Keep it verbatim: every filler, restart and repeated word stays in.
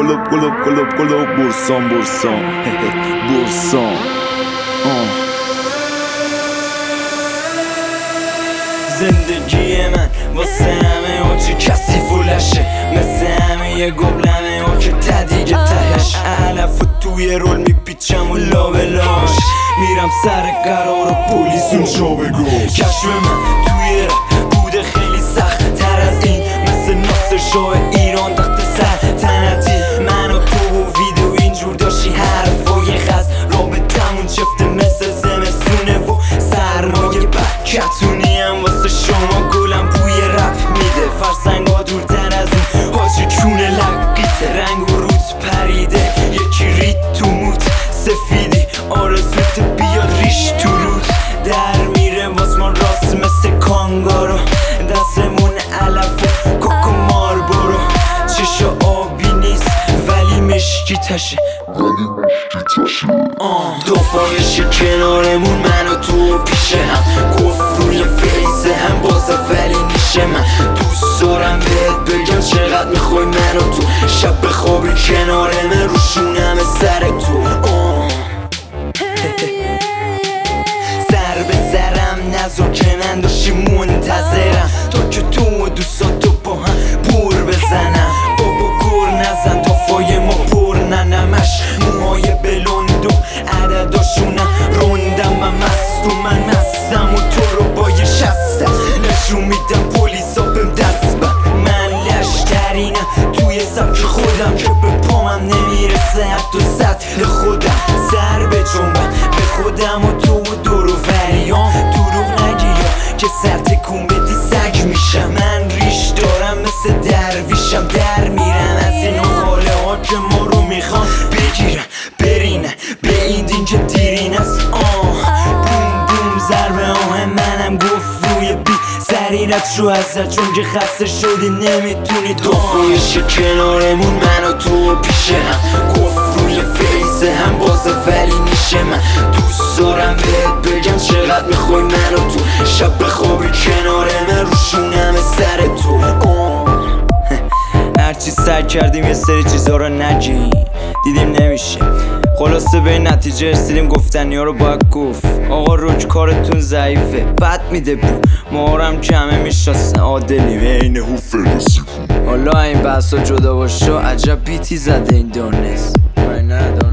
قلوب قلوب قلوب قلوب برسان برسان برسان زندگی من واسه همه اون چی کسی فولشه، مثل همه یه گبلمه اون که تدیگه تهش علف و توی رول میپیچم و لابلاش میرم سر قرار و پولیسون شو بگوش. کشف من توی رپ بوده خیلی سخت تر از این، مثل ناصر شاه ایران تخت سلطنتی. من و تو و ویدیو اینجور داشتی حرفای خز رابطمون چفته مثل زمستونه و سرمایه بکتونی هم واسه شما گلم بوی رپ میده. فرسنگا دورتر از اون حاجی کونه لقیت رنگ و روت پریده، یکی رید تو موت سفیدی آرزوت بیاد ریش تو رود در میره واس ما راست مثل کانگارو، دستمون علف و کوکو مار برو. چشا آبی نیست ولی مشکی تشه، ولی مشکی تشه دفاعش کنارمون من و تو پیشه هم گفت روی فیسه هم بازه ولی نیشه. من دوست دارم بهت بگم چقدر میخوای من و تو شب بخوابی کنار من روشونم سر تو. سر به سرم نذار که من داشتی منتظرم تا که تو و دوستاتو با هم بور بزنم. بابا گر نزن دافای ما پر ننمش موهای بلند و عدداشونم روندم. من مست و من مستم و تو رو با یه شستم نشون میدم پولیسا بهم دست بر. من لشکرینم توی سبک خودم که به پامم نمیرسه حتی سطح خودم. سر به جنبم به خودم و تو و دور و وریام دروغ نگی یا که سر تکون بدی سگ میشم. من ریش دارم مثل درویشم در میرم از این حاله ها که ما رو میخوان بگیرن برینن به این دین که دیرین است. آه بوم بوم ضربه آه منم گفت روی بی سرینت شو ازت چون که خسته شدی نمیتونی دفعش کنارمون من و تو پیشه هم گفت روی فیسه هم بازه ولی نیشه. من دوست دارم بهت بگم چقدر میخوای من و تو شب بخوابی کنار من روشونم سر تو. هرچی سعی کردیم یه سری چیزا رو نگیم دیدیم نمیشه، خلاصه به نتیجه رسیدیم گفتنی ها رو باید گفت. آقا روک کارتون ضعیفه بد میده بو ما هم که همه میشناسن عادلیم عین هو فردوسی. حالا این بحثا جدا باشه عجب بیتی زده این دانست من ندانست.